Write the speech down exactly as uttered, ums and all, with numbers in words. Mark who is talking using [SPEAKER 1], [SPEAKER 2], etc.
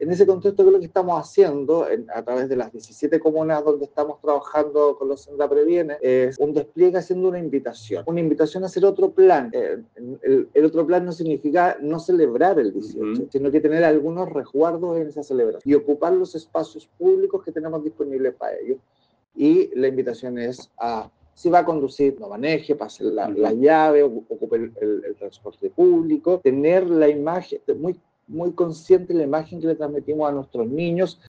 [SPEAKER 1] en ese contexto, ¿qué es lo que estamos haciendo en, a través de las diecisiete comunas donde estamos trabajando con los Senda Previene? Es un despliegue haciendo una invitación, una invitación a hacer otro plan. Eh, el, el otro plan no significa no celebrar el dieciocho, uh-huh. sino que tener algunos resguardos en esa celebración y ocupar los espacios públicos que tenemos disponibles para ello. Y la invitación es a, si va a conducir, no maneje, pase la, uh-huh. la llave, ocupe el, el, el transporte público, tener la imagen, muy, muy consciente de la imagen que le transmitimos a nuestros niños